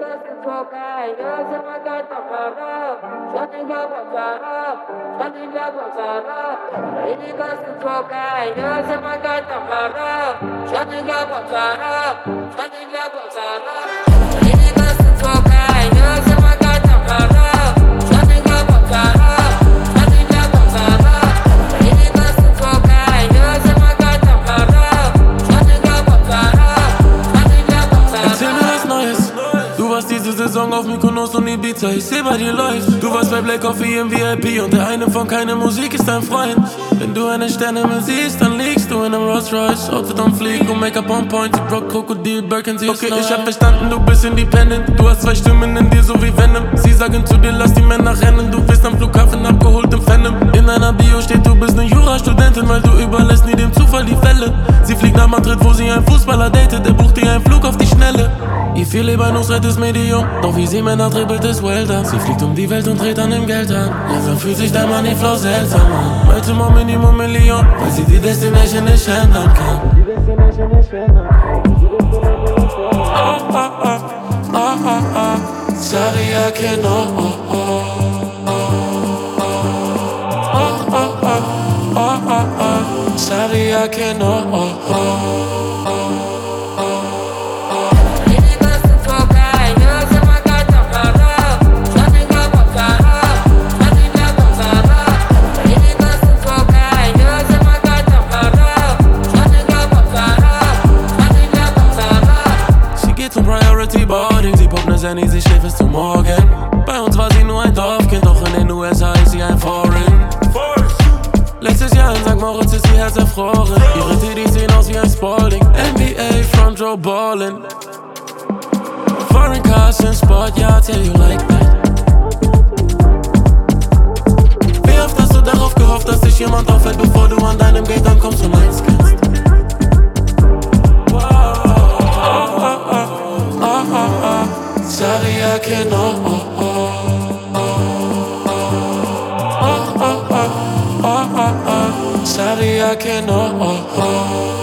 Diese Saison auf Mykonos und Ibiza, ich seh bei dir läuft. Du warst bei Black Coffee im VIP und der eine von keine Musik ist dein Freund. Wenn du einen Sternenhimmel siehst, dann liegst du in einem Rolls Royce. Outfit on Fleek und Make-up on point, sie braucht Krokodil, Birkin, sie ist okay, ich hab verstanden, du bist independent. Du hast zwei Stimmen in dir, so wie Venom. Sie sagen zu dir, lass die Männer rennen. Du bist am Flughafen abgeholt im Phantom. In deiner Bio steht, du bist ne Jurastudentin, weil du überlässt nie dem Zufall die Fälle. Sie fliegt nach Madrid, wo sie einen Fußballer datet. Er bucht ihr einen Flug auf die Schnelle. Ihr viel Lebanus ist Medium, doch wie sie Männer dribbelt ist Welter. Sie fliegt um die Welt und dreht an dem Geld an. Langsam fühlt sich dein Money Flow seltsam an. Heute mal Minimum Million, weil sie die Destination nicht ändern kann. Oh, oh, oh, oh, oh, oh. Sorry, I can't, oh, oh, oh. Oh, oh, oh, oh, oh, oh. Sorry, I can't, oh, oh, oh. Sie poppt ne Senni, sie schläft bis zum Morgen. Bei uns war sie nur ein Dorfkind, doch in den USA ist sie ein Foreign. Letztes Jahr in St. Moritz ist ihr Herz erfroren. Ihre Titties sehen aus wie ein Spalding. NBA, Front Row ballin'. Foreign cars in Sport, yeah, I tell you like that. Wie oft hast du darauf gehofft, dass dich jemand auffällt, bevor du an deinem Gate ankommst und eins kennst? Sorry, I can't, oh, oh, oh. Oh, oh, oh, oh, oh, oh. Sorry, I can't, oh, oh, oh.